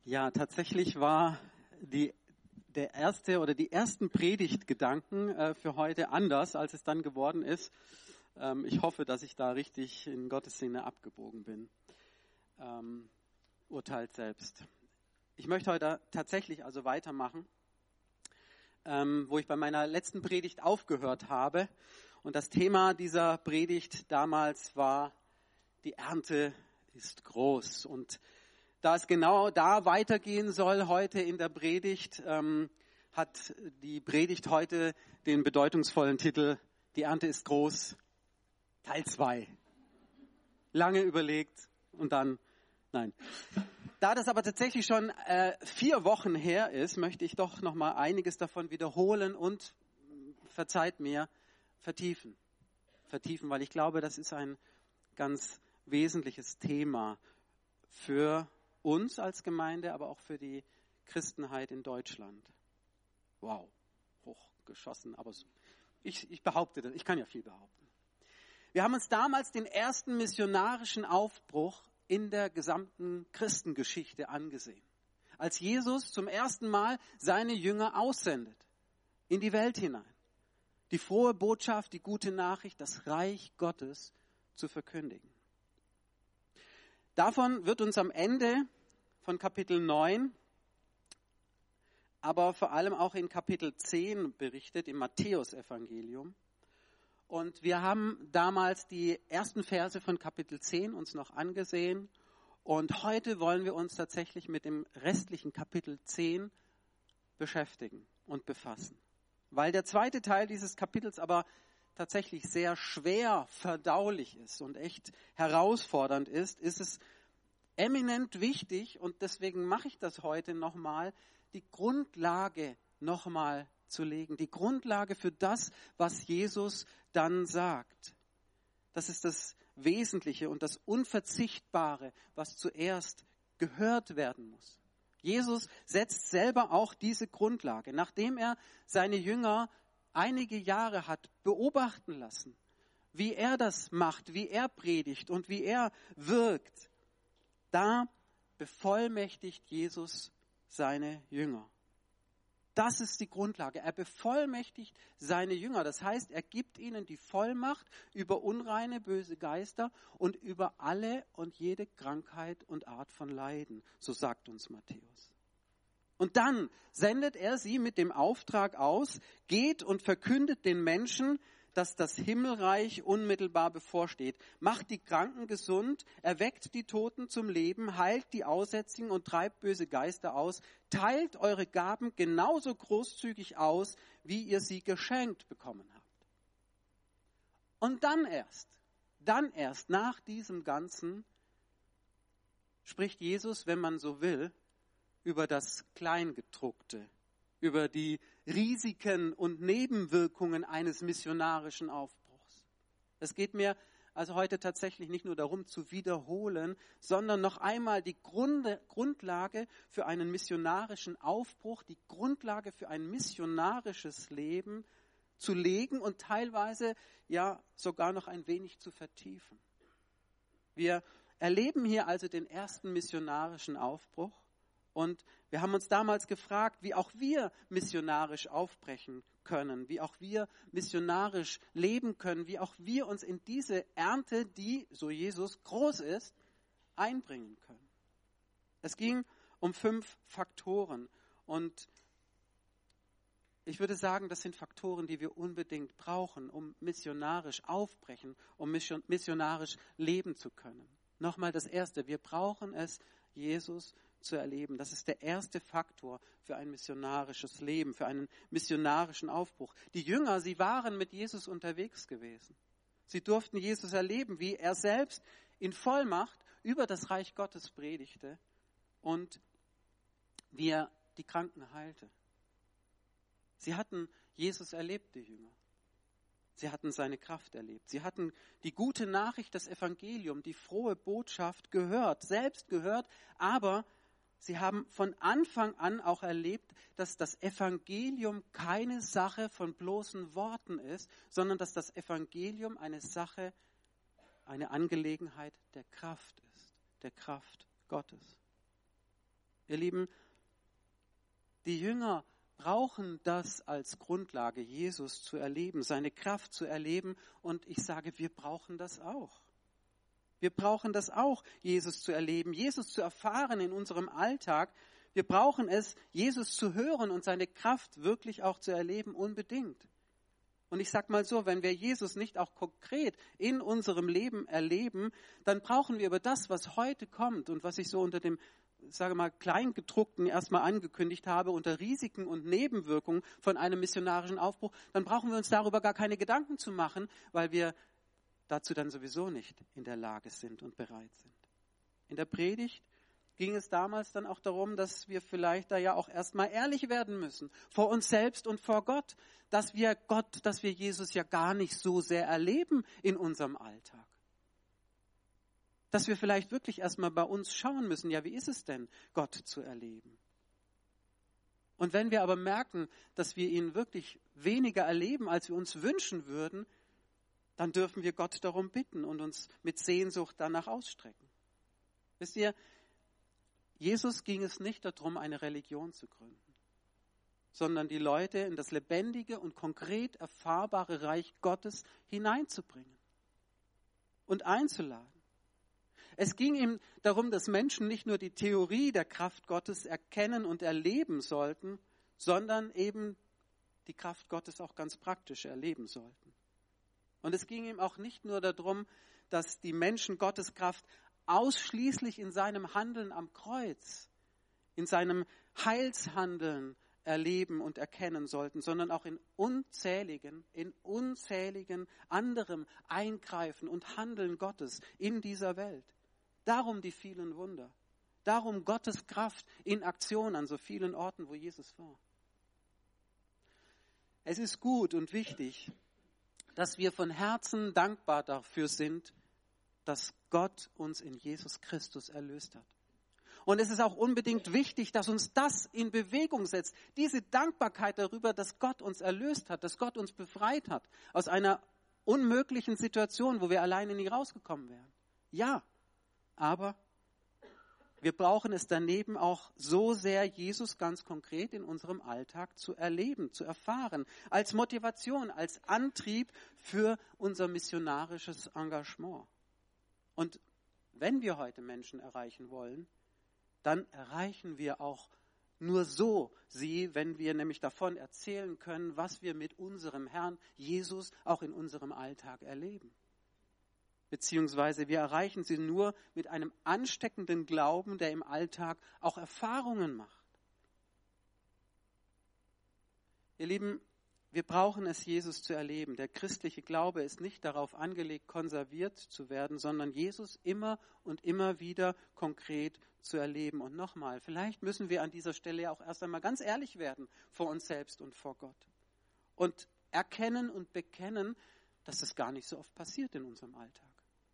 Ja, tatsächlich war der erste oder die ersten Predigtgedanken für heute anders, als es dann geworden ist. Ich hoffe, dass ich da richtig in Gottes Sinne abgebogen bin. Urteilt selbst. Ich möchte heute tatsächlich also weitermachen, wo ich bei meiner letzten Predigt aufgehört habe. Und das Thema dieser Predigt damals war: Die Ernte ist groß. Und da es genau da weitergehen soll heute in der Predigt, hat die Predigt heute den bedeutungsvollen Titel: Die Ernte ist groß, Teil 2. Lange überlegt und dann, nein. Da das aber tatsächlich schon 4 Wochen her ist, möchte ich doch noch mal einiges davon wiederholen und, verzeiht mir, vertiefen, weil ich glaube, das ist ein ganz wesentliches Thema für uns als Gemeinde, aber auch für die Christenheit in Deutschland. Wow, hochgeschossen, aber ich behaupte das, ich kann ja viel behaupten. Wir haben uns damals den ersten missionarischen Aufbruch in der gesamten Christengeschichte angesehen, als Jesus zum ersten Mal seine Jünger aussendet in die Welt hinein, die frohe Botschaft, die gute Nachricht, das Reich Gottes zu verkündigen. Davon wird uns am Ende von Kapitel 9, aber vor allem auch in Kapitel 10 berichtet, im Matthäusevangelium. Und wir haben damals die ersten Verse von Kapitel 10 uns noch angesehen. Und heute wollen wir uns tatsächlich mit dem restlichen Kapitel 10 beschäftigen und befassen. Weil der zweite Teil dieses Kapitels aber tatsächlich sehr schwer verdaulich ist und echt herausfordernd ist es eminent wichtig, und deswegen mache ich das heute nochmal, die Grundlage nochmal zu legen, die Grundlage für das, was Jesus dann sagt. Das ist das Wesentliche und das Unverzichtbare, was zuerst gehört werden muss. Jesus setzt selber auch diese Grundlage, nachdem er seine Jünger einige Jahre hat beobachten lassen, wie er das macht, wie er predigt und wie er wirkt. Da bevollmächtigt Jesus seine Jünger. Das ist die Grundlage. Er bevollmächtigt seine Jünger. Das heißt, er gibt ihnen die Vollmacht über unreine, böse Geister und über alle und jede Krankheit und Art von Leiden. So sagt uns Matthäus. Und dann sendet er sie mit dem Auftrag aus: Geht und verkündet den Menschen, dass das Himmelreich unmittelbar bevorsteht. Macht die Kranken gesund, erweckt die Toten zum Leben, heilt die Aussätzigen und treibt böse Geister aus. Teilt eure Gaben genauso großzügig aus, wie ihr sie geschenkt bekommen habt. Und dann erst nach diesem Ganzen spricht Jesus, wenn man so will, über das Kleingedruckte, über die Risiken und Nebenwirkungen eines missionarischen Aufbruchs. Es geht mir also heute tatsächlich nicht nur darum zu wiederholen, sondern noch einmal die Grundlage für einen missionarischen Aufbruch, die Grundlage für ein missionarisches Leben zu legen und teilweise ja sogar noch ein wenig zu vertiefen. Wir erleben hier also den ersten missionarischen Aufbruch. Und wir haben uns damals gefragt, wie auch wir missionarisch aufbrechen können, wie auch wir missionarisch leben können, wie auch wir uns in diese Ernte, die, so Jesus, groß ist, einbringen können. Es ging um 5 Faktoren. Und ich würde sagen, das sind Faktoren, die wir unbedingt brauchen, um missionarisch aufbrechen, um missionarisch leben zu können. Nochmal das Erste, wir brauchen es, Jesus zu erleben. Das ist der erste Faktor für ein missionarisches Leben, für einen missionarischen Aufbruch. Die Jünger, sie waren mit Jesus unterwegs gewesen. Sie durften Jesus erleben, wie er selbst in Vollmacht über das Reich Gottes predigte und wie er die Kranken heilte. Sie hatten Jesus erlebt, die Jünger. Sie hatten seine Kraft erlebt. Sie hatten die gute Nachricht, das Evangelium, die frohe Botschaft gehört, selbst gehört, aber sie haben von Anfang an auch erlebt, dass das Evangelium keine Sache von bloßen Worten ist, sondern dass das Evangelium eine Angelegenheit der Kraft ist, der Kraft Gottes. Ihr Lieben, die Jünger brauchen das als Grundlage, Jesus zu erleben, seine Kraft zu erleben. Und ich sage, wir brauchen das auch. Wir brauchen das auch, Jesus zu erleben, Jesus zu erfahren in unserem Alltag. Wir brauchen es, Jesus zu hören und seine Kraft wirklich auch zu erleben, unbedingt. Und ich sage mal so, wenn wir Jesus nicht auch konkret in unserem Leben erleben, dann brauchen wir über das, was heute kommt und was ich so unter dem, sage mal, Kleingedruckten erstmal angekündigt habe, unter Risiken und Nebenwirkungen von einem missionarischen Aufbruch, dann brauchen wir uns darüber gar keine Gedanken zu machen, weil wir dazu dann sowieso nicht in der Lage sind und bereit sind. In der Predigt ging es damals dann auch darum, dass wir vielleicht da ja auch erstmal ehrlich werden müssen, vor uns selbst und vor Gott, dass wir Jesus ja gar nicht so sehr erleben in unserem Alltag. Dass wir vielleicht wirklich erstmal bei uns schauen müssen, ja, wie ist es denn, Gott zu erleben? Und wenn wir aber merken, dass wir ihn wirklich weniger erleben, als wir uns wünschen würden, dann dürfen wir Gott darum bitten und uns mit Sehnsucht danach ausstrecken. Wisst ihr, Jesus ging es nicht darum, eine Religion zu gründen, sondern die Leute in das lebendige und konkret erfahrbare Reich Gottes hineinzubringen und einzuladen. Es ging ihm darum, dass Menschen nicht nur die Theorie der Kraft Gottes erkennen und erleben sollten, sondern eben die Kraft Gottes auch ganz praktisch erleben sollten. Und es ging ihm auch nicht nur darum, dass die Menschen Gottes Kraft ausschließlich in seinem Handeln am Kreuz, in seinem Heilshandeln erleben und erkennen sollten, sondern auch in unzähligen anderem Eingreifen und Handeln Gottes in dieser Welt. Darum die vielen Wunder. Darum Gottes Kraft in Aktion an so vielen Orten, wo Jesus war. Es ist gut und wichtig, dass wir von Herzen dankbar dafür sind, dass Gott uns in Jesus Christus erlöst hat. Und es ist auch unbedingt wichtig, dass uns das in Bewegung setzt. Diese Dankbarkeit darüber, dass Gott uns erlöst hat, dass Gott uns befreit hat aus einer unmöglichen Situation, wo wir alleine nie rausgekommen wären. Ja, aber wir brauchen es daneben auch so sehr, Jesus ganz konkret in unserem Alltag zu erleben, zu erfahren, als Motivation, als Antrieb für unser missionarisches Engagement. Und wenn wir heute Menschen erreichen wollen, dann erreichen wir auch nur so sie, wenn wir nämlich davon erzählen können, was wir mit unserem Herrn Jesus auch in unserem Alltag erleben. Beziehungsweise wir erreichen sie nur mit einem ansteckenden Glauben, der im Alltag auch Erfahrungen macht. Ihr Lieben, wir brauchen es, Jesus zu erleben. Der christliche Glaube ist nicht darauf angelegt, konserviert zu werden, sondern Jesus immer und immer wieder konkret zu erleben. Und nochmal, vielleicht müssen wir an dieser Stelle auch erst einmal ganz ehrlich werden vor uns selbst und vor Gott. Und erkennen und bekennen, dass das gar nicht so oft passiert in unserem Alltag.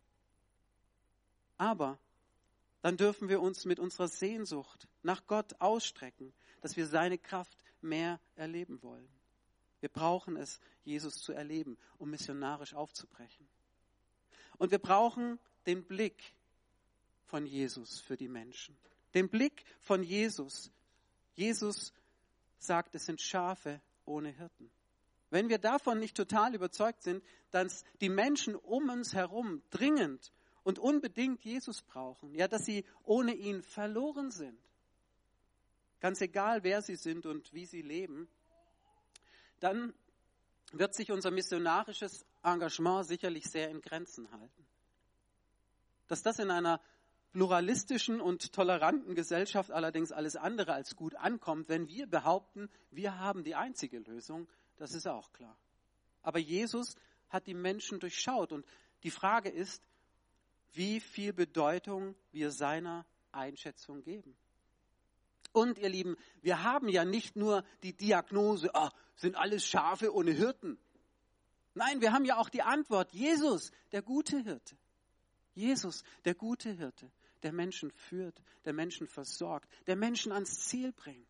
Aber dann dürfen wir uns mit unserer Sehnsucht nach Gott ausstrecken, dass wir seine Kraft mehr erleben wollen. Wir brauchen es, Jesus zu erleben, um missionarisch aufzubrechen. Und wir brauchen den Blick von Jesus für die Menschen. Den Blick von Jesus. Jesus sagt, es sind Schafe ohne Hirten. Wenn wir davon nicht total überzeugt sind, dass die Menschen um uns herum dringend und unbedingt Jesus brauchen, ja, dass sie ohne ihn verloren sind, ganz egal, wer sie sind und wie sie leben, dann wird sich unser missionarisches Engagement sicherlich sehr in Grenzen halten. Dass das in einer pluralistischen und toleranten Gesellschaft allerdings alles andere als gut ankommt, wenn wir behaupten, wir haben die einzige Lösung, das ist auch klar. Aber Jesus hat die Menschen durchschaut und die Frage ist, wie viel Bedeutung wir seiner Einschätzung geben. Und ihr Lieben, wir haben ja nicht nur die Diagnose, sind alles Schafe ohne Hirten. Nein, wir haben ja auch die Antwort, Jesus, der gute Hirte. Jesus, der gute Hirte, der Menschen führt, der Menschen versorgt, der Menschen ans Ziel bringt.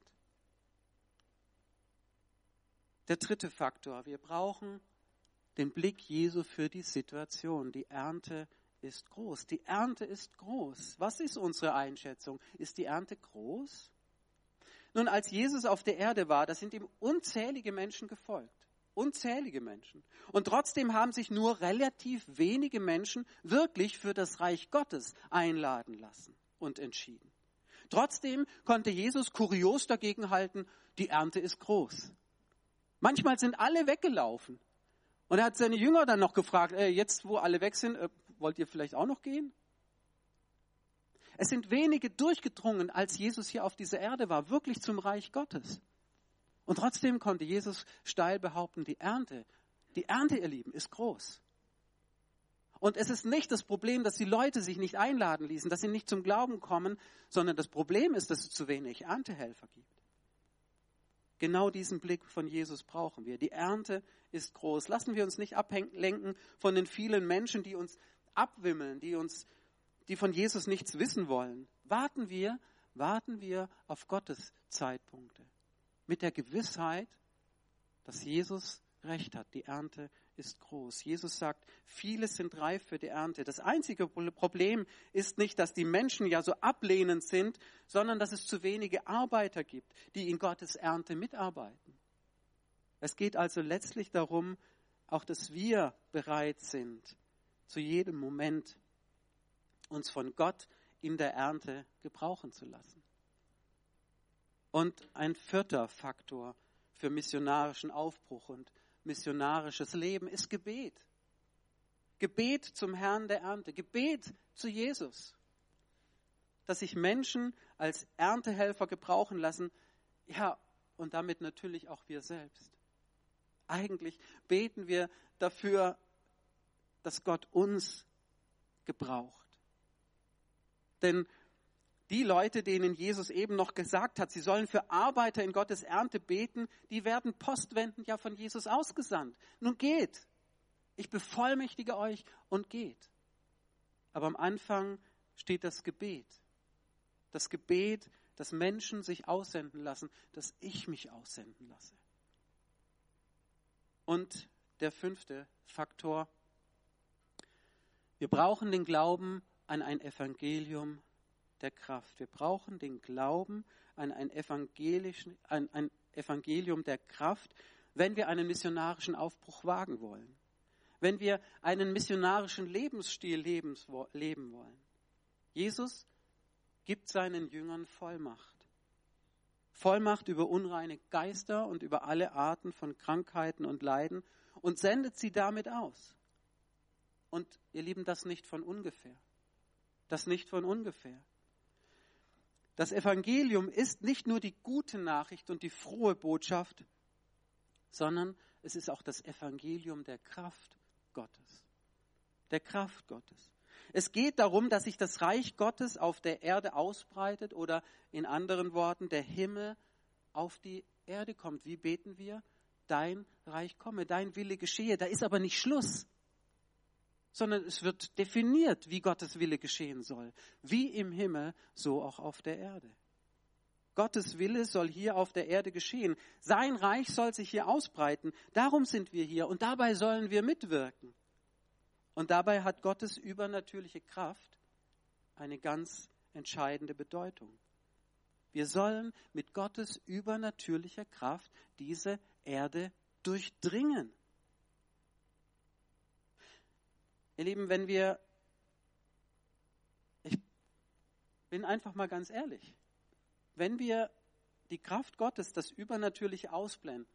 Der dritte Faktor, wir brauchen den Blick Jesu für die Situation. Die Ernte ist groß. Die Ernte ist groß. Was ist unsere Einschätzung? Ist die Ernte groß? Nun, als Jesus auf der Erde war, da sind ihm unzählige Menschen gefolgt. Unzählige Menschen. Und trotzdem haben sich nur relativ wenige Menschen wirklich für das Reich Gottes einladen lassen und entschieden. Trotzdem konnte Jesus kurios dagegen halten, die Ernte ist groß. Manchmal sind alle weggelaufen. Und er hat seine Jünger dann noch gefragt, jetzt wo alle weg sind, wollt ihr vielleicht auch noch gehen? Es sind wenige durchgedrungen, als Jesus hier auf dieser Erde war, wirklich zum Reich Gottes. Und trotzdem konnte Jesus steil behaupten, die Ernte, ihr Lieben, ist groß. Und es ist nicht das Problem, dass die Leute sich nicht einladen ließen, dass sie nicht zum Glauben kommen, sondern das Problem ist, dass es zu wenig Erntehelfer gibt. Genau diesen Blick von Jesus brauchen wir. Die Ernte ist groß. Lassen wir uns nicht ablenken von den vielen Menschen, die uns abwimmeln, die von Jesus nichts wissen wollen. Warten wir auf Gottes Zeitpunkte. Mit der Gewissheit, dass Jesus recht hat. Die Ernte ist groß. Jesus sagt, viele sind reif für die Ernte. Das einzige Problem ist nicht, dass die Menschen ja so ablehnend sind, sondern dass es zu wenige Arbeiter gibt, die in Gottes Ernte mitarbeiten. Es geht also letztlich darum, auch dass wir bereit sind, zu jedem Moment uns von Gott in der Ernte gebrauchen zu lassen. Und ein vierter Faktor für missionarischen Aufbruch und missionarisches Leben ist Gebet. Gebet zum Herrn der Ernte, Gebet zu Jesus. Dass sich Menschen als Erntehelfer gebrauchen lassen, ja, und damit natürlich auch wir selbst. Eigentlich beten wir dafür, dass Gott uns gebraucht. Denn die Leute, denen Jesus eben noch gesagt hat, sie sollen für Arbeiter in Gottes Ernte beten, die werden postwendend ja von Jesus ausgesandt. Nun geht. Ich bevollmächtige euch und geht. Aber am Anfang steht das Gebet. Das Gebet, dass Menschen sich aussenden lassen, dass ich mich aussenden lasse. Und der fünfte Faktor. Wir brauchen den Glauben an ein Evangelium der Kraft. Wir brauchen den Glauben an ein Evangelium der Kraft, wenn wir einen missionarischen Aufbruch wagen wollen. Wenn wir einen missionarischen Lebensstil leben wollen. Jesus gibt seinen Jüngern Vollmacht. Vollmacht über unreine Geister und über alle Arten von Krankheiten und Leiden und sendet sie damit aus. Und ihr Lieben, das nicht von ungefähr. Das nicht von ungefähr. Das Evangelium ist nicht nur die gute Nachricht und die frohe Botschaft, sondern es ist auch das Evangelium der Kraft Gottes. Der Kraft Gottes. Es geht darum, dass sich das Reich Gottes auf der Erde ausbreitet oder in anderen Worten, der Himmel auf die Erde kommt. Wie beten wir? Dein Reich komme, dein Wille geschehe. Da ist aber nicht Schluss, sondern es wird definiert, wie Gottes Wille geschehen soll. Wie im Himmel, so auch auf der Erde. Gottes Wille soll hier auf der Erde geschehen. Sein Reich soll sich hier ausbreiten. Darum sind wir hier und dabei sollen wir mitwirken. Und dabei hat Gottes übernatürliche Kraft eine ganz entscheidende Bedeutung. Wir sollen mit Gottes übernatürlicher Kraft diese Erde durchdringen. Ihr Lieben, ich bin einfach mal ganz ehrlich, wenn wir die Kraft Gottes, das Übernatürliche ausblenden,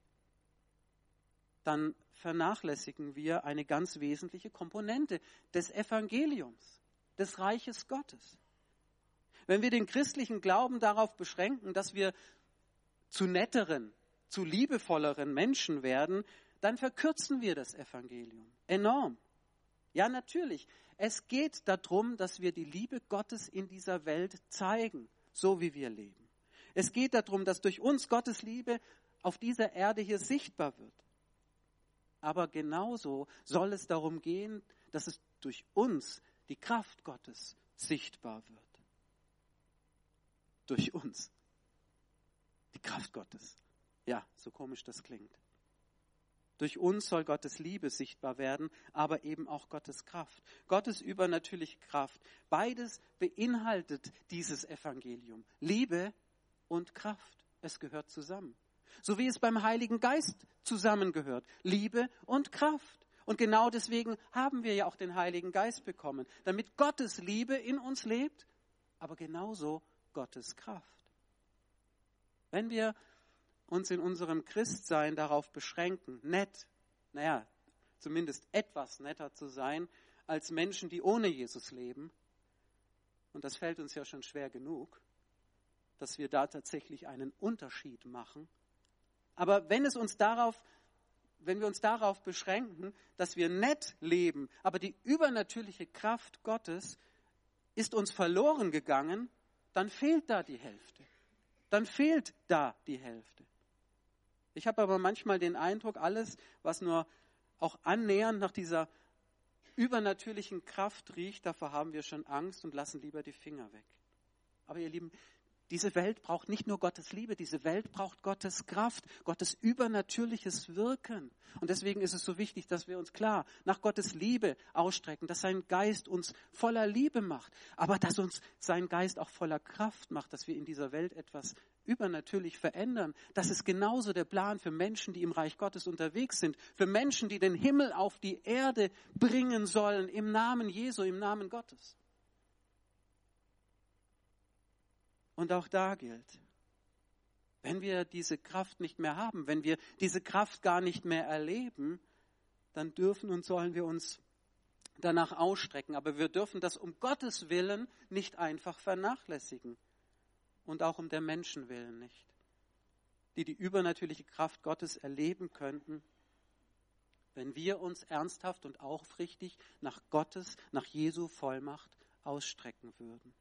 dann vernachlässigen wir eine ganz wesentliche Komponente des Evangeliums, des Reiches Gottes. Wenn wir den christlichen Glauben darauf beschränken, dass wir zu netteren, zu liebevolleren Menschen werden, dann verkürzen wir das Evangelium enorm. Ja, natürlich. Es geht darum, dass wir die Liebe Gottes in dieser Welt zeigen, so wie wir leben. Es geht darum, dass durch uns Gottes Liebe auf dieser Erde hier sichtbar wird. Aber genauso soll es darum gehen, dass es durch uns die Kraft Gottes sichtbar wird. Durch uns. Die Kraft Gottes. Ja, so komisch das klingt. Durch uns soll Gottes Liebe sichtbar werden, aber eben auch Gottes Kraft. Gottes übernatürliche Kraft. Beides beinhaltet dieses Evangelium. Liebe und Kraft. Es gehört zusammen. So wie es beim Heiligen Geist zusammengehört. Liebe und Kraft. Und genau deswegen haben wir ja auch den Heiligen Geist bekommen. Damit Gottes Liebe in uns lebt, aber genauso Gottes Kraft. Wenn wir uns in unserem Christsein darauf beschränken, zumindest etwas netter zu sein als Menschen, die ohne Jesus leben, und das fällt uns ja schon schwer genug, dass wir da tatsächlich einen Unterschied machen. Aber wenn wir uns darauf beschränken, dass wir nett leben, aber die übernatürliche Kraft Gottes ist uns verloren gegangen, dann fehlt da die Hälfte. Ich habe aber manchmal den Eindruck, alles, was nur auch annähernd nach dieser übernatürlichen Kraft riecht, davor haben wir schon Angst und lassen lieber die Finger weg. Aber ihr Lieben, diese Welt braucht nicht nur Gottes Liebe, diese Welt braucht Gottes Kraft, Gottes übernatürliches Wirken. Und deswegen ist es so wichtig, dass wir uns klar nach Gottes Liebe ausstrecken, dass sein Geist uns voller Liebe macht, aber dass uns sein Geist auch voller Kraft macht, dass wir in dieser Welt etwas übernatürlich verändern. Das ist genauso der Plan für Menschen, die im Reich Gottes unterwegs sind, für Menschen, die den Himmel auf die Erde bringen sollen, im Namen Jesu, im Namen Gottes. Und auch da gilt, wenn wir diese Kraft nicht mehr haben, wenn wir diese Kraft gar nicht mehr erleben, dann dürfen und sollen wir uns danach ausstrecken. Aber wir dürfen das um Gottes Willen nicht einfach vernachlässigen. Und auch um der Menschen willen nicht, die die übernatürliche Kraft Gottes erleben könnten, wenn wir uns ernsthaft und aufrichtig nach Gottes, nach Jesu Vollmacht ausstrecken würden.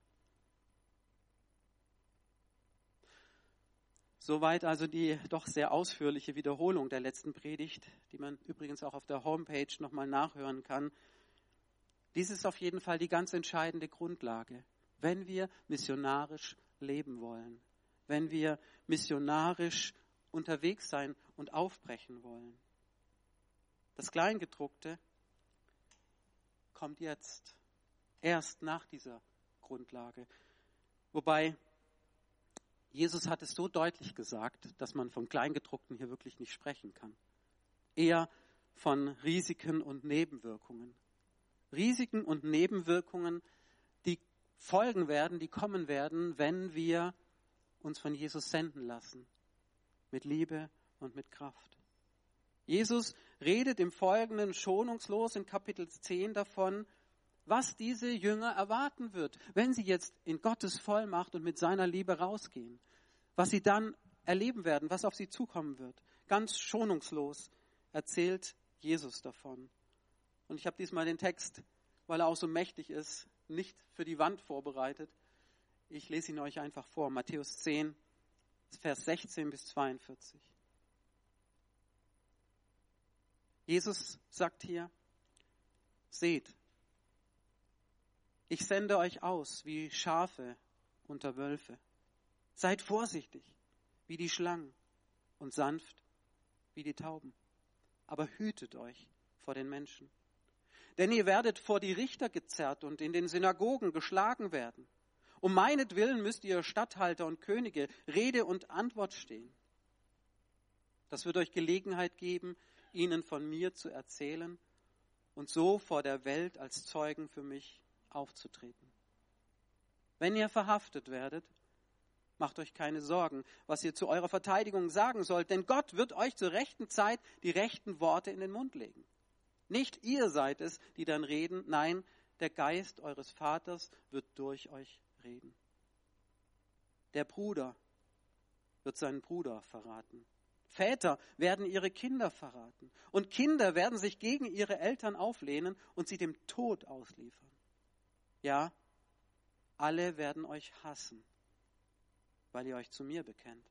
Soweit also die doch sehr ausführliche Wiederholung der letzten Predigt, die man übrigens auch auf der Homepage nochmal nachhören kann. Dies ist auf jeden Fall die ganz entscheidende Grundlage, wenn wir missionarisch leben wollen, wenn wir missionarisch unterwegs sein und aufbrechen wollen. Das Kleingedruckte kommt jetzt, erst nach dieser Grundlage. Wobei Jesus hat es so deutlich gesagt, dass man vom Kleingedruckten hier wirklich nicht sprechen kann. Eher von Risiken und Nebenwirkungen. Risiken und Nebenwirkungen, die folgen werden, die kommen werden, wenn wir uns von Jesus senden lassen. Mit Liebe und mit Kraft. Jesus redet im Folgenden schonungslos in Kapitel 10 davon, was diese Jünger erwarten wird, wenn sie jetzt in Gottes Vollmacht und mit seiner Liebe rausgehen. Was sie dann erleben werden, was auf sie zukommen wird. Ganz schonungslos erzählt Jesus davon. Und ich habe diesmal den Text, weil er auch so mächtig ist, nicht für die Wand vorbereitet. Ich lese ihn euch einfach vor. Matthäus 10, Vers 16 bis 42. Jesus sagt hier, seht, ich sende euch aus wie Schafe unter Wölfe. Seid vorsichtig wie die Schlangen und sanft wie die Tauben. Aber hütet euch vor den Menschen. Denn ihr werdet vor die Richter gezerrt und in den Synagogen geschlagen werden. Um meinetwillen müsst ihr Statthalter und Könige Rede und Antwort stehen. Das wird euch Gelegenheit geben, ihnen von mir zu erzählen und so vor der Welt als Zeugen für mich aufzutreten. Wenn ihr verhaftet werdet, macht euch keine Sorgen, was ihr zu eurer Verteidigung sagen sollt, denn Gott wird euch zur rechten Zeit die rechten Worte in den Mund legen. Nicht ihr seid es, die dann reden, nein, der Geist eures Vaters wird durch euch reden. Der Bruder wird seinen Bruder verraten. Väter werden ihre Kinder verraten. Und Kinder werden sich gegen ihre Eltern auflehnen und sie dem Tod ausliefern. Ja, alle werden euch hassen, weil ihr euch zu mir bekennt.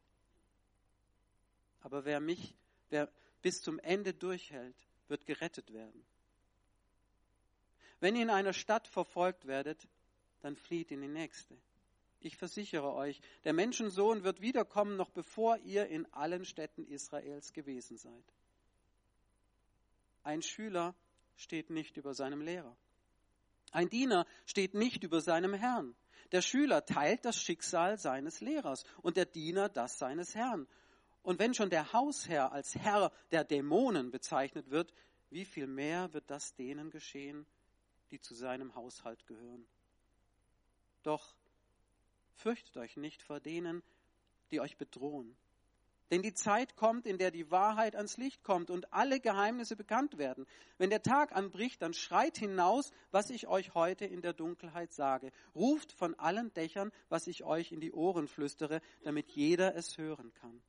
Aber wer bis zum Ende durchhält, wird gerettet werden. Wenn ihr in einer Stadt verfolgt werdet, dann flieht in die nächste. Ich versichere euch, der Menschensohn wird wiederkommen, noch bevor ihr in allen Städten Israels gewesen seid. Ein Schüler steht nicht über seinem Lehrer. Ein Diener steht nicht über seinem Herrn. Der Schüler teilt das Schicksal seines Lehrers und der Diener das seines Herrn. Und wenn schon der Hausherr als Herr der Dämonen bezeichnet wird, wie viel mehr wird das denen geschehen, die zu seinem Haushalt gehören? Doch fürchtet euch nicht vor denen, die euch bedrohen. Denn die Zeit kommt, in der die Wahrheit ans Licht kommt und alle Geheimnisse bekannt werden. Wenn der Tag anbricht, dann schreit hinaus, was ich euch heute in der Dunkelheit sage. Ruft von allen Dächern, was ich euch in die Ohren flüstere, damit jeder es hören kann.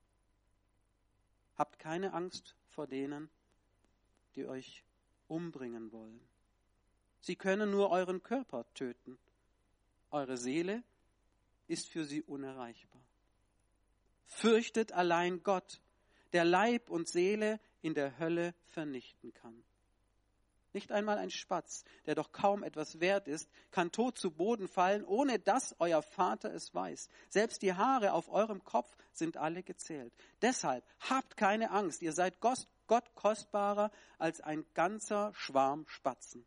Habt keine Angst vor denen, die euch umbringen wollen. Sie können nur euren Körper töten. Eure Seele ist für sie unerreichbar. Fürchtet allein Gott, der Leib und Seele in der Hölle vernichten kann. Nicht einmal ein Spatz, der doch kaum etwas wert ist, kann tot zu Boden fallen, ohne dass euer Vater es weiß. Selbst die Haare auf eurem Kopf sind alle gezählt. Deshalb habt keine Angst, ihr seid Gott kostbarer als ein ganzer Schwarm Spatzen.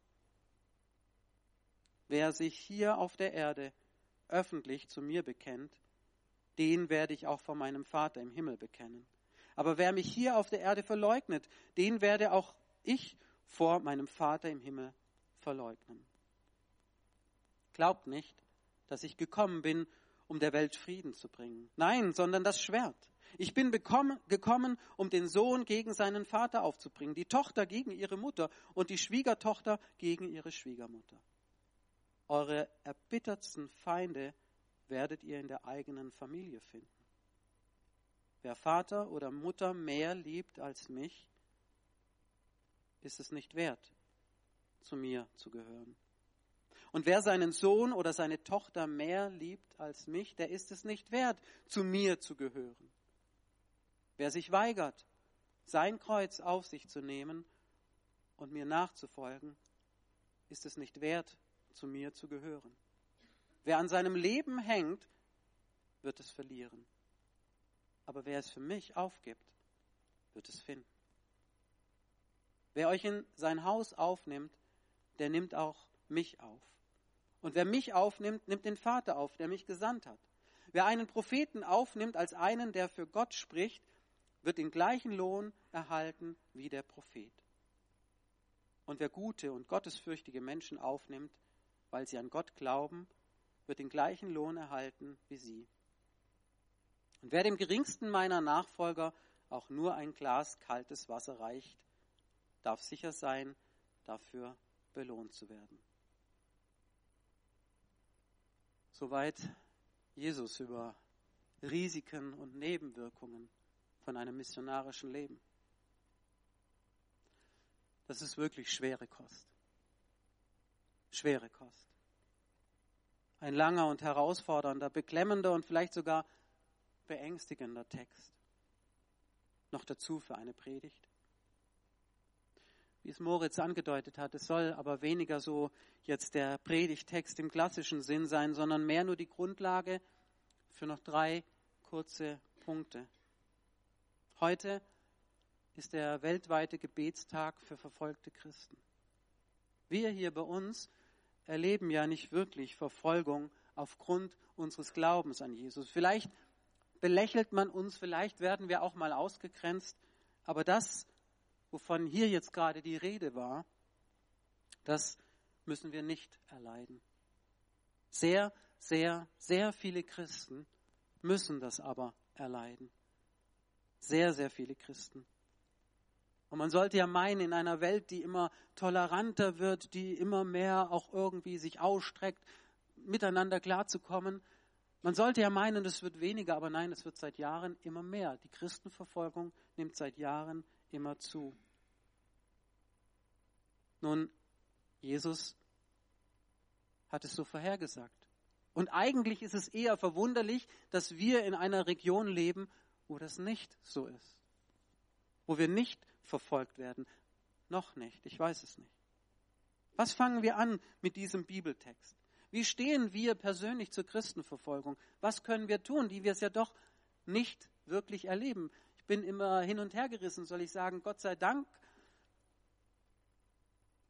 Wer sich hier auf der Erde öffentlich zu mir bekennt, den werde ich auch vor meinem Vater im Himmel bekennen. Aber wer mich hier auf der Erde verleugnet, den werde auch ich vor meinem Vater im Himmel verleugnen. Glaubt nicht, dass ich gekommen bin, um der Welt Frieden zu bringen. Nein, sondern das Schwert. Ich bin gekommen, um den Sohn gegen seinen Vater aufzubringen, die Tochter gegen ihre Mutter und die Schwiegertochter gegen ihre Schwiegermutter. Eure erbittertsten Feinde werdet ihr in der eigenen Familie finden. Wer Vater oder Mutter mehr liebt als mich, ist es nicht wert, zu mir zu gehören. Und wer seinen Sohn oder seine Tochter mehr liebt als mich, der ist es nicht wert, zu mir zu gehören. Wer sich weigert, sein Kreuz auf sich zu nehmen und mir nachzufolgen, ist es nicht wert, zu mir zu gehören. Wer an seinem Leben hängt, wird es verlieren. Aber wer es für mich aufgibt, wird es finden. Wer euch in sein Haus aufnimmt, der nimmt auch mich auf. Und wer mich aufnimmt, nimmt den Vater auf, der mich gesandt hat. Wer einen Propheten aufnimmt als einen, der für Gott spricht, wird den gleichen Lohn erhalten wie der Prophet. Und wer gute und gottesfürchtige Menschen aufnimmt, weil sie an Gott glauben, wird den gleichen Lohn erhalten wie sie. Und wer dem geringsten meiner Nachfolger auch nur ein Glas kaltes Wasser reicht, darf sicher sein, dafür belohnt zu werden. Soweit Jesus über Risiken und Nebenwirkungen von einem missionarischen Leben. Das ist wirklich schwere Kost. Schwere Kost. Ein langer und herausfordernder, beklemmender und vielleicht sogar beängstigender Text. Noch dazu für eine Predigt. Wie es Moritz angedeutet hat, es soll aber weniger so jetzt der Predigttext im klassischen Sinn sein, sondern mehr nur die Grundlage für noch 3 kurze Punkte. Heute ist der weltweite Gebetstag für verfolgte Christen. Wir hier bei uns erleben ja nicht wirklich Verfolgung aufgrund unseres Glaubens an Jesus. Vielleicht belächelt man uns, vielleicht werden wir auch mal ausgegrenzt, aber das, wovon hier jetzt gerade die Rede war, das müssen wir nicht erleiden. Sehr, sehr, sehr viele Christen müssen das aber erleiden. Sehr, sehr viele Christen. Und man sollte ja meinen, in einer Welt, die immer toleranter wird, die immer mehr auch irgendwie sich ausstreckt, miteinander klarzukommen, man sollte ja meinen, das wird weniger, aber nein, es wird seit Jahren immer mehr. Die Christenverfolgung nimmt seit Jahren immer zu. Nun, Jesus hat es so vorhergesagt. Und eigentlich ist es eher verwunderlich, dass wir in einer Region leben, wo das nicht so ist. Wo wir nicht verfolgt werden. Noch nicht, ich weiß es nicht. Was fangen wir an mit diesem Bibeltext? Wie stehen wir persönlich zur Christenverfolgung? Was können wir tun, die wir es ja doch nicht wirklich erleben? Ich bin immer hin und her gerissen, soll ich sagen, Gott sei Dank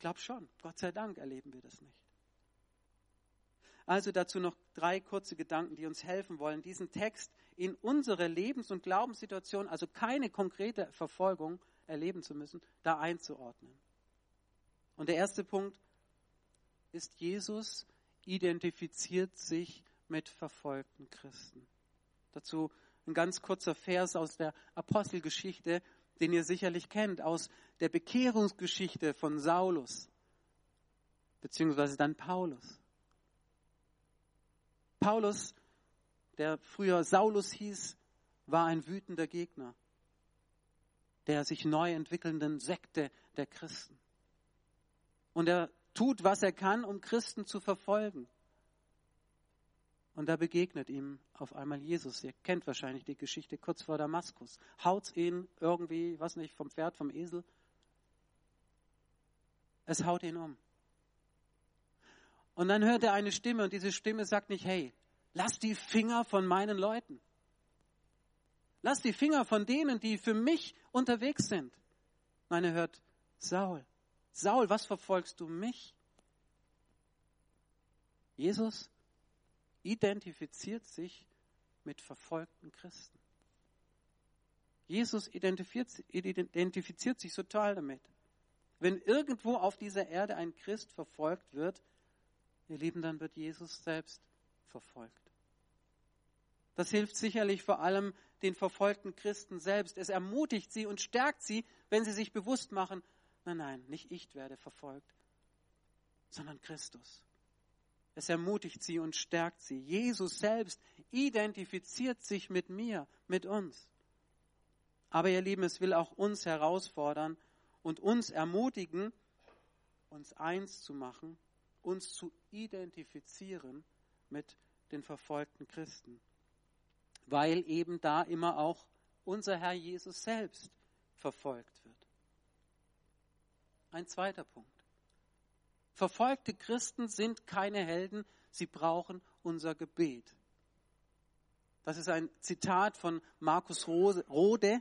glaube schon. Gott sei Dank erleben wir das nicht. Also dazu noch 3 kurze Gedanken, die uns helfen wollen, diesen Text in unsere Lebens- und Glaubenssituation, also keine konkrete Verfolgung erleben zu müssen, da einzuordnen. Und der erste Punkt ist, Jesus identifiziert sich mit verfolgten Christen. Dazu ein ganz kurzer Vers aus der Apostelgeschichte, den ihr sicherlich kennt, aus der Bekehrungsgeschichte von Saulus, beziehungsweise dann Paulus. Paulus, der früher Saulus hieß, war ein wütender Gegner der sich neu entwickelnden Sekte der Christen. Und er tut, was er kann, um Christen zu verfolgen. Und da begegnet ihm auf einmal Jesus. Ihr kennt wahrscheinlich die Geschichte kurz vor Damaskus. Haut ihn irgendwie, was nicht, vom Pferd, vom Esel. Es haut ihn um. Und dann hört er eine Stimme und diese Stimme sagt nicht, hey, lass die Finger von meinen Leuten. Lass die Finger von denen, die für mich unterwegs sind. Nein, er hört, Saul, Saul, was verfolgst du mich? Jesus identifiziert sich mit verfolgten Christen. Jesus identifiziert sich total damit. Wenn irgendwo auf dieser Erde ein Christ verfolgt wird, ihr Lieben, dann wird Jesus selbst verfolgt. Das hilft sicherlich vor allem den verfolgten Christen selbst. Es ermutigt sie und stärkt sie, wenn sie sich bewusst machen, nein, nicht ich werde verfolgt, sondern Christus. Es ermutigt sie und stärkt sie. Jesus selbst identifiziert sich mit mir, mit uns. Aber ihr Lieben, es will auch uns herausfordern und uns ermutigen, uns eins zu machen, uns zu identifizieren mit den verfolgten Christen. Weil eben da immer auch unser Herr Jesus selbst verfolgt wird. Ein zweiter Punkt. Verfolgte Christen sind keine Helden, sie brauchen unser Gebet. Das ist ein Zitat von Markus Rode,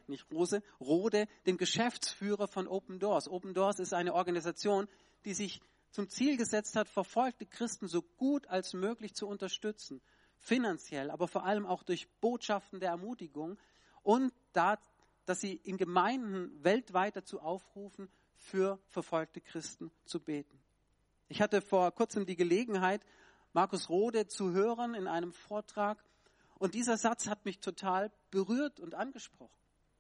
dem Geschäftsführer von Open Doors. Open Doors ist eine Organisation, die sich zum Ziel gesetzt hat, verfolgte Christen so gut als möglich zu unterstützen. Finanziell, aber vor allem auch durch Botschaften der Ermutigung und dass sie in Gemeinden weltweit dazu aufrufen, für verfolgte Christen zu beten. Ich hatte vor kurzem die Gelegenheit, Markus Rode zu hören in einem Vortrag und dieser Satz hat mich total berührt und angesprochen.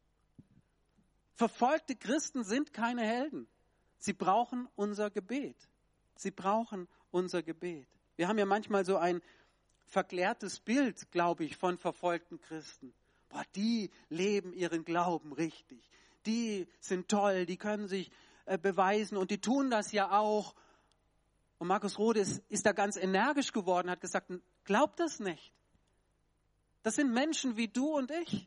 Verfolgte Christen sind keine Helden. Sie brauchen unser Gebet. Sie brauchen unser Gebet. Wir haben ja manchmal so ein verklärtes Bild, glaube ich, von verfolgten Christen. Boah, die leben ihren Glauben richtig. Die sind toll, die können sich beweisen und die tun das ja auch. Und Markus Rode ist da ganz energisch geworden, hat gesagt, glaubt das nicht. Das sind Menschen wie du und ich,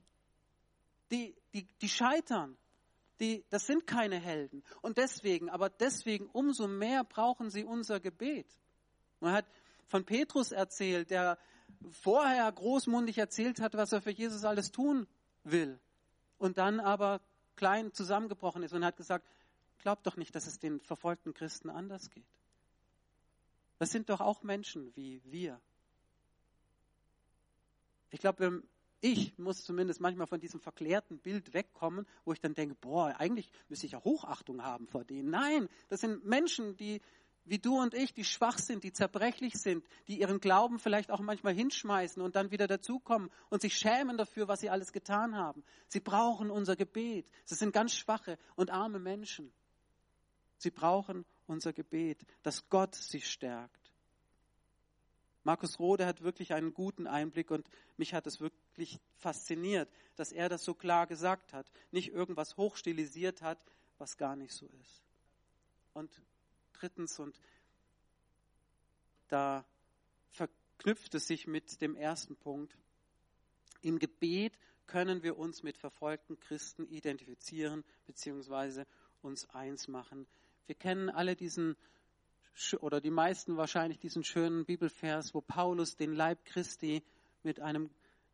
die scheitern. Das sind keine Helden. Und deswegen umso mehr brauchen sie unser Gebet. Man hat von Petrus erzählt, der vorher großmundig erzählt hat, was er für Jesus alles tun will. Und dann aber klein zusammengebrochen ist und hat gesagt, glaubt doch nicht, dass es den verfolgten Christen anders geht. Das sind doch auch Menschen wie wir. Ich glaube, ich muss zumindest manchmal von diesem verklärten Bild wegkommen, wo ich dann denke, eigentlich müsste ich ja Hochachtung haben vor denen. Nein, das sind Menschen, die wie du und ich, die schwach sind, die zerbrechlich sind, die ihren Glauben vielleicht auch manchmal hinschmeißen und dann wieder dazukommen und sich schämen dafür, was sie alles getan haben. Sie brauchen unser Gebet. Sie sind ganz schwache und arme Menschen. Sie brauchen unser Gebet, dass Gott sie stärkt. Markus Rode hat wirklich einen guten Einblick und mich hat es wirklich fasziniert, dass er das so klar gesagt hat, nicht irgendwas hochstilisiert hat, was gar nicht so ist. Und drittens, und da verknüpft es sich mit dem ersten Punkt, im Gebet können wir uns mit verfolgten Christen identifizieren bzw. uns eins machen. Wir kennen alle oder die meisten wahrscheinlich diesen schönen Bibelvers, wo Paulus den Leib Christi mit einem,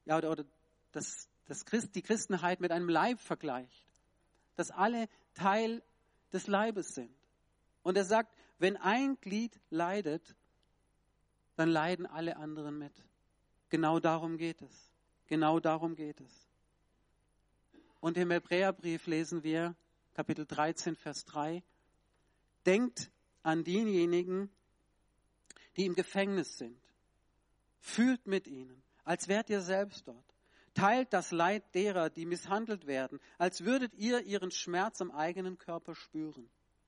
die Christenheit mit einem Leib vergleicht, dass alle Teil des Leibes sind. Und er sagt, wenn ein Glied leidet, dann leiden alle anderen mit. Genau darum geht es. Genau darum geht es. Und im Hebräerbrief lesen wir, Kapitel 13, Vers 3, denkt an diejenigen, die im Gefängnis sind. Fühlt mit ihnen, als wärt ihr selbst dort. Teilt das Leid derer, die misshandelt werden, als würdet ihr ihren Schmerz am eigenen Körper spüren.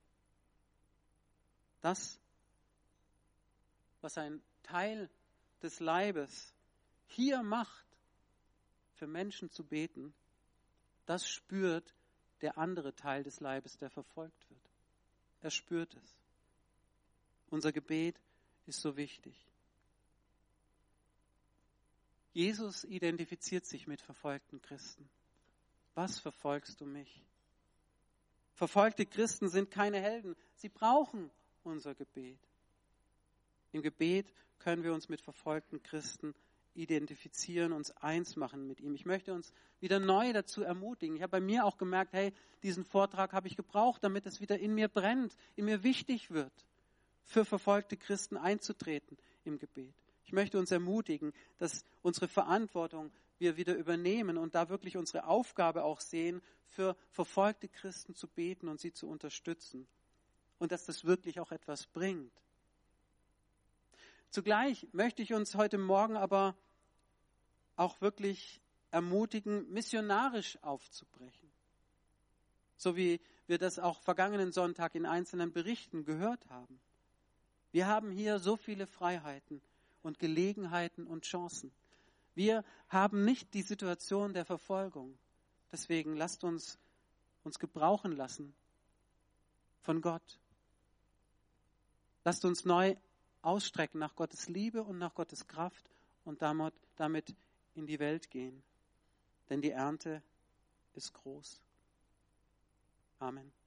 Das, was ein Teil des Leibes hier macht, für Menschen zu beten, das spürt der andere Teil des Leibes, der verfolgt wird. Er spürt es. Unser Gebet ist so wichtig. Jesus identifiziert sich mit verfolgten Christen. Was verfolgst du mich? Verfolgte Christen sind keine Helden. Sie brauchen unser Gebet. Im Gebet können wir uns mit verfolgten Christen identifizieren, uns eins machen mit ihm. Ich möchte uns wieder neu dazu ermutigen. Ich habe bei mir auch gemerkt, hey, diesen Vortrag habe ich gebraucht, damit es wieder in mir brennt, in mir wichtig wird, für verfolgte Christen einzutreten im Gebet. Ich möchte uns ermutigen, dass unsere Verantwortung wir wieder übernehmen und da wirklich unsere Aufgabe auch sehen, für verfolgte Christen zu beten und sie zu unterstützen. Und dass das wirklich auch etwas bringt. Zugleich möchte ich uns heute Morgen aber auch wirklich ermutigen, missionarisch aufzubrechen. So wie wir das auch vergangenen Sonntag in einzelnen Berichten gehört haben. Wir haben hier so viele Freiheiten und Gelegenheiten und Chancen. Wir haben nicht die Situation der Verfolgung. Deswegen lasst uns gebrauchen lassen von Gott. Lasst uns neu ausstrecken nach Gottes Liebe und nach Gottes Kraft und damit in die Welt gehen. Denn die Ernte ist groß. Amen.